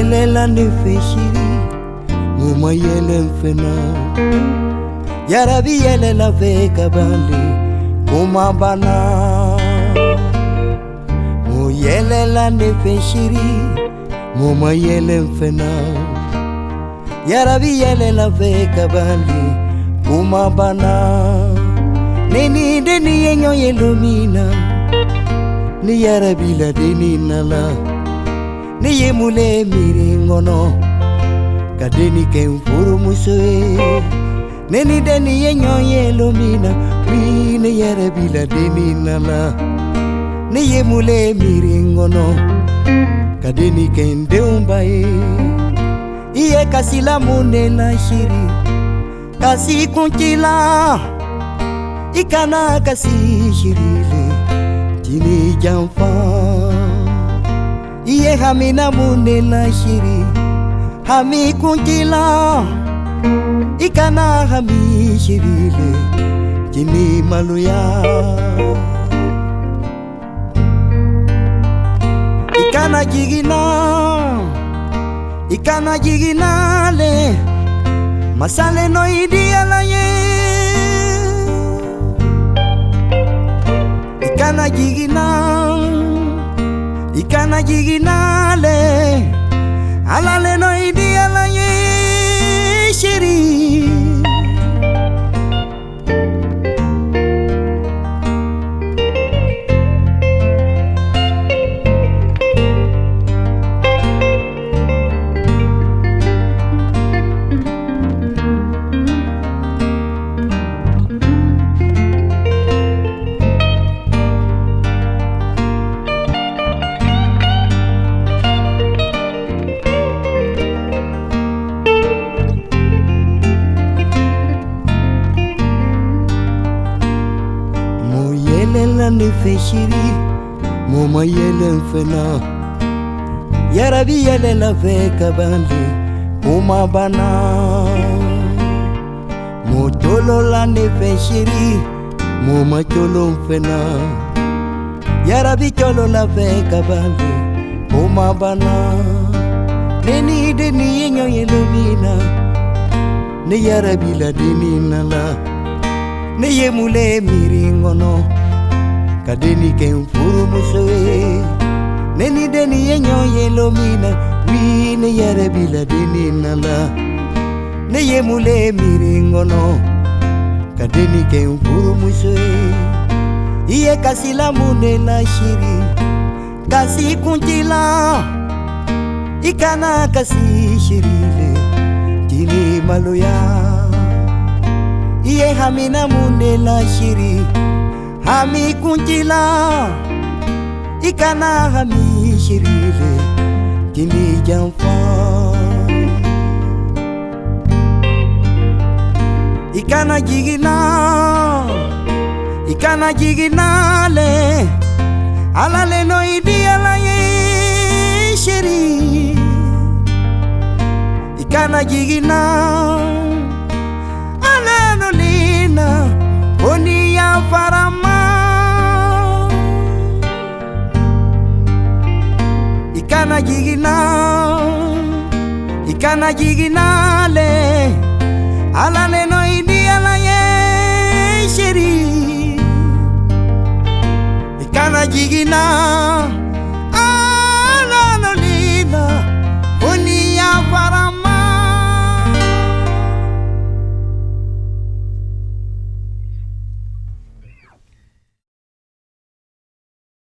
Moyelela nefeshiri Mumayele mfena Yarabi yelela veka bali Kumabana Moyelela nefeshiri Mumayele mfena Yarabi yelela veka bali Kumabana Neni deni yenyo yelumina Ni yarabi la deni nala Ni yemule miringono Kadeni kemfuru musoe Neni deni yenyo yelumina Ni yarabi la deni nala Ni yemule miringono Kadeni kende umbae Iye kasila mune na shiri Kasi kunkila Ikana kasi shirile Jini jamfa Iye hamina mune na shiri Hami kunkila Ikana hami shirile Jini maluya Ikana jigina le Masale no idia la ye Ikana jigina le Alale no idia la ye shiri Moyelela nefeshiri Mumayele mfena Yarabi yelela veka bali Kumabana Mutolo la nefeshiri Mumatolo mfena Yarabi cholo la veka bali Kumabana Neni deni yenyo yelumina Ni yarabi la deni nala Ni yemule miringono Kadeni kemfuru musoe Neni deni yenyo yelomina Ni yarabi la deni nala Ni yemule miringono Kadeni kemfuru musoe Iye kasila mune na shiri Kasi kunkila Ikana kasi shirile Jini maluya Iye hamina mune la shiri Hami kunkila Ikana hami shirile Jini jamfa Ikana jigina le Alale no idia la ye shiri Ikana jigina Alano lina Oni ya farama Ikana jigina le Alale no idia la ye shiri Ikana jigina